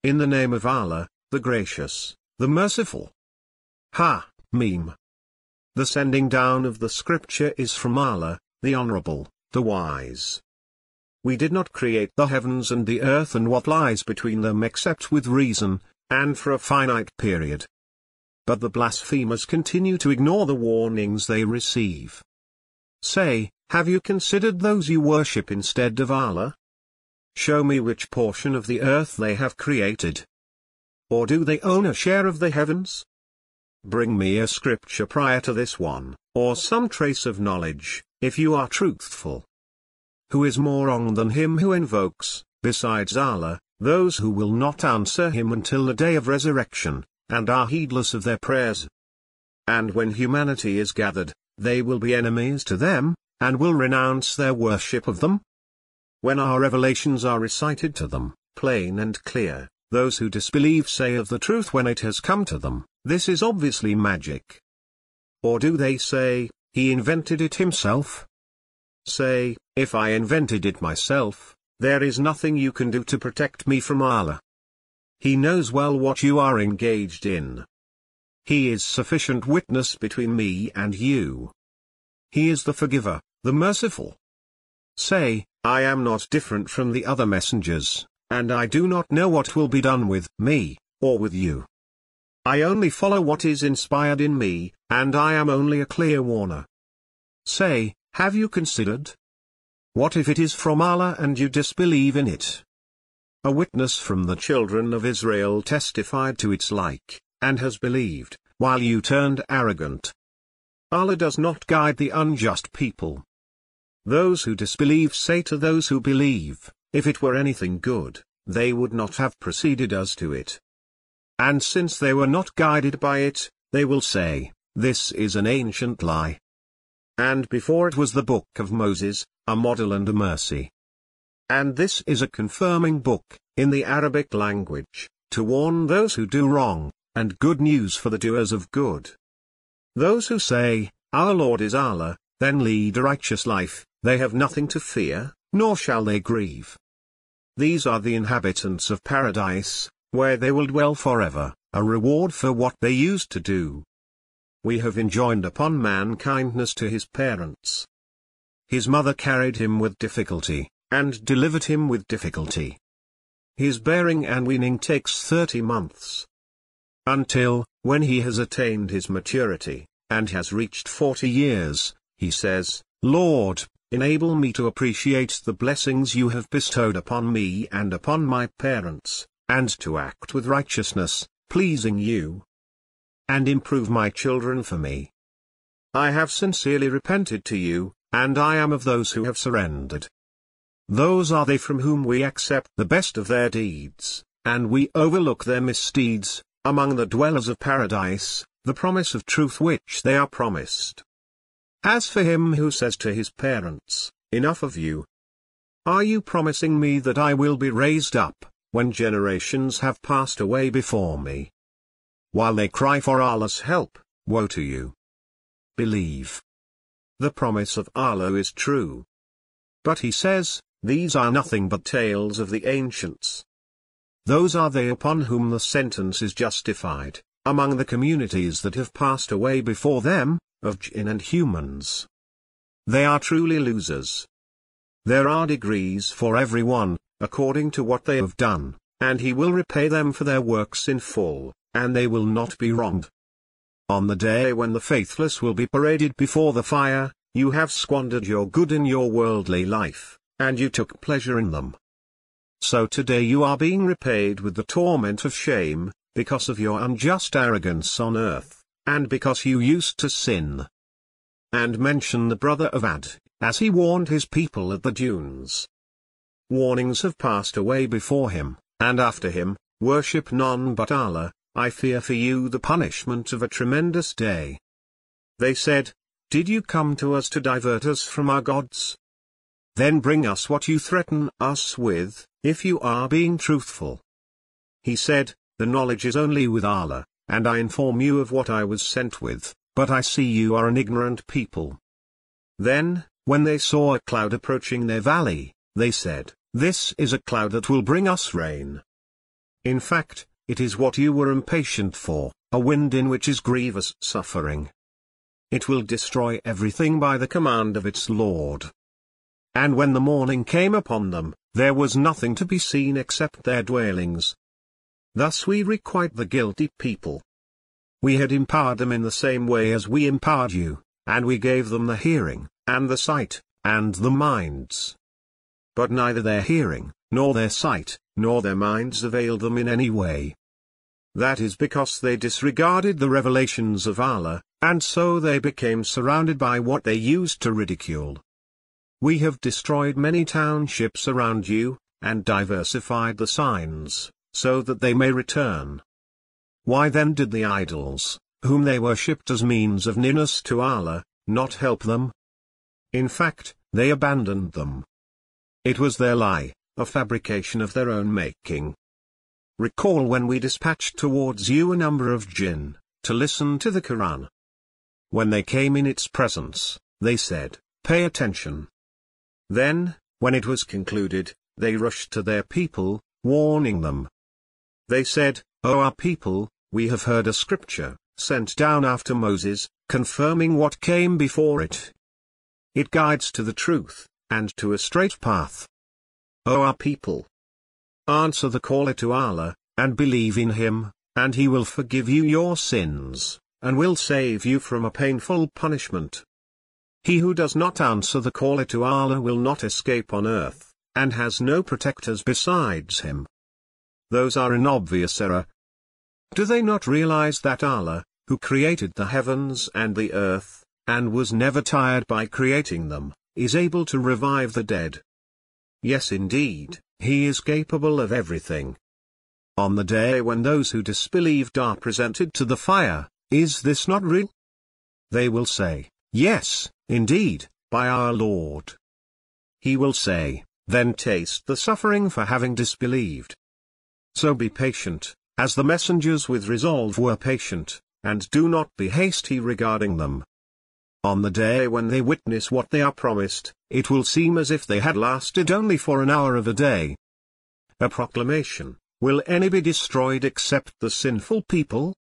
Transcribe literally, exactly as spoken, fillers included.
in the name of Allah, the Gracious, the Merciful. Ha, Meme. The sending down of the scripture is from Allah, the Honorable, the Wise. We did not create the heavens and the earth and what lies between them except with reason, and for a finite period. But the blasphemers continue to ignore the warnings they receive. Say, have you considered those you worship instead of Allah? Show me which portion of the earth they have created. Or do they own a share of the heavens? Bring me a scripture prior to this one, or some trace of knowledge, if you are truthful. Who is more wrong than him who invokes, besides Allah, those who will not answer him until the day of resurrection, and are heedless of their prayers? And when humanity is gathered, they will be enemies to them, and will renounce their worship of them. When our revelations are recited to them, plain and clear, those who disbelieve say of the truth when it has come to them, this is obviously magic. Or do they say, he invented it himself? Say, if I invented it myself, there is nothing you can do to protect me from Allah. He knows well what you are engaged in. He is sufficient witness between me and you. He is the forgiver, the merciful. Say, I am not different from the other messengers, and I do not know what will be done with me, or with you. I only follow what is inspired in me, and I am only a clear warner. Say, have you considered? What if it is from Allah and you disbelieve in it? A witness from the children of Israel testified to its like, and has believed, while you turned arrogant. Allah does not guide the unjust people. Those who disbelieve say to those who believe, if it were anything good, they would not have preceded us to it. And since they were not guided by it, they will say, this is an ancient lie. And before it was the book of Moses, a model and a mercy. And this is a confirming book, in the Arabic language, to warn those who do wrong, and good news for the doers of good. Those who say, our Lord is Allah, then lead a righteous life, they have nothing to fear, nor shall they grieve. These are the inhabitants of paradise, where they will dwell forever, a reward for what they used to do. We have enjoined upon man kindness to his parents. His mother carried him with difficulty, and delivered him with difficulty. His bearing and weaning takes thirty months. Until, when he has attained his maturity, and has reached forty years, he says, Lord, enable me to appreciate the blessings you have bestowed upon me and upon my parents, and to act with righteousness, pleasing you. And improve my children for me. I have sincerely repented to you, and I am of those who have surrendered. Those are they from whom we accept the best of their deeds, and we overlook their misdeeds, among the dwellers of paradise, the promise of truth which they are promised. As for him who says to his parents, enough of you. Are you promising me that I will be raised up, when generations have passed away before me? While they cry for Allah's help, woe to you. Believe. The promise of Allah is true. But he says, these are nothing but tales of the ancients. Those are they upon whom the sentence is justified, among the communities that have passed away before them, of jinn and humans. They are truly losers. There are degrees for everyone, according to what they have done, and he will repay them for their works in full, and they will not be wronged. On the day when the faithless will be paraded before the fire, you have squandered your good in your worldly life, and you took pleasure in them. So today you are being repaid with the torment of shame, because of your unjust arrogance on earth, and because you used to sin. And mention the brother of Ad, as he warned his people at the dunes. Warnings have passed away before him, and after him, worship none but Allah, I fear for you the punishment of a tremendous day. They said, did you come to us to divert us from our gods? Then bring us what you threaten us with, if you are being truthful. He said, the knowledge is only with Allah, and I inform you of what I was sent with, but I see you are an ignorant people. Then, when they saw a cloud approaching their valley, they said, this is a cloud that will bring us rain. In fact, it is what you were impatient for, a wind in which is grievous suffering. It will destroy everything by the command of its Lord. And when the morning came upon them, there was nothing to be seen except their dwellings. Thus we requite the guilty people. We had empowered them in the same way as we empowered you, and we gave them the hearing, and the sight, and the minds. But neither their hearing, nor their sight, nor their minds availed them in any way. That is because they disregarded the revelations of Allah, and so they became surrounded by what they used to ridicule. We have destroyed many townships around you, and diversified the signs, so that they may return. Why then did the idols, whom they worshipped as means of nearness to Allah, not help them? In fact, they abandoned them. It was their lie, a fabrication of their own making. Recall when we dispatched towards you a number of jinn, to listen to the Quran. When they came in its presence, they said, "Pay attention." Then, when it was concluded, they rushed to their people, warning them. They said, "O our people, we have heard a scripture, sent down after Moses, confirming what came before it. It guides to the truth, and to a straight path. O our people, answer the caller to Allah, and believe in Him, and He will forgive you your sins, and will save you from a painful punishment. He who does not answer the caller to Allah will not escape on earth, and has no protectors besides Him. Those are in obvious error. Do they not realize that Allah, who created the heavens and the earth, and was never tired by creating them, is able to revive the dead? Yes indeed, He is capable of everything. On the day when those who disbelieved are presented to the fire, is this not real? They will say, "Yes, indeed, by our Lord." He will say, "Then taste the suffering for having disbelieved." So be patient, as the messengers with resolve were patient, and do not be hasty regarding them. On the day when they witness what they are promised, it will seem as if they had lasted only for an hour of a day. A proclamation, "Will any be destroyed except the sinful people?"